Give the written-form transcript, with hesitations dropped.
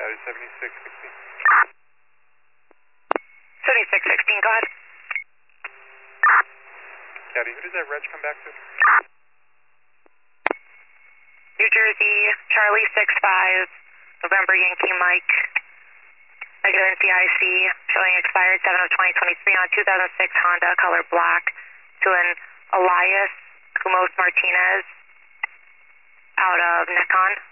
Charlie 7616. 7616, go ahead. Caddy, who does that reg come back to? New Jersey, Charlie 65, November Yankee Mike, negative NCIC, showing expired 7 of 2023 on 2006 Honda, color black, to an Elias Kumos Martinez out of Necon.